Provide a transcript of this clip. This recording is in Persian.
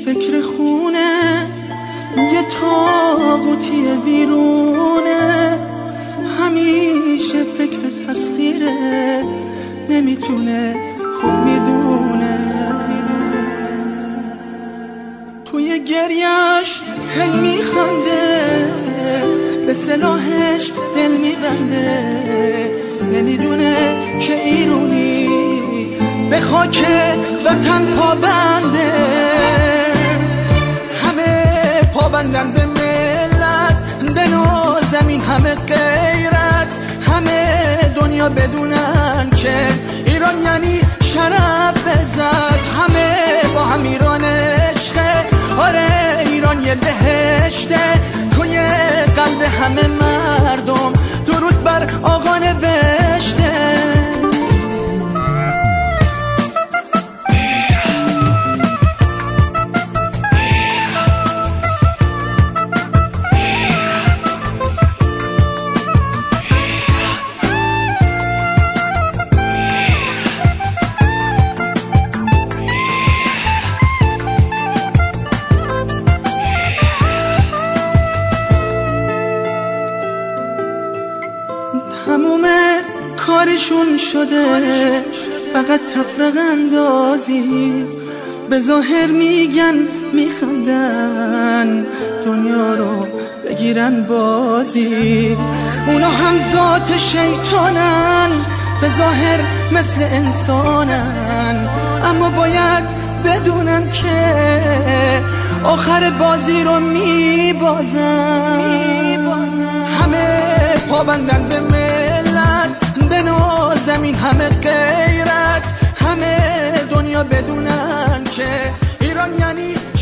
فکر خونه، یه تاغوتی ویرونه، همیشه فکر تسخیره، نمیتونه خوب میدونه. توی گریش هی میخنده، به سلاحش دل میبنده، نمیدونه که ایرونی به خاک وطن پابنده. همه پابندن به ملت، به زمین همه غیرت، همه دنیا بدونن که ایران یعنی شرف عزت. همه با هم ایران عشقه، آره ایران یه بهشته، توی قلب همه مردم درود بر آقا نوشته. تموم کارشون شده فقط تفرق اندازی، به ظاهر میگن میخندن دنیا رو بگیرن بازی. اونا هم ذات شیطانن، به ظاهر مثل انسانن، اما باید بدونن که آخر بازی رو میبازن. همه پابندن به ملت، به زمین همه غیرت، همه دنیا بدونن که ایران یعنی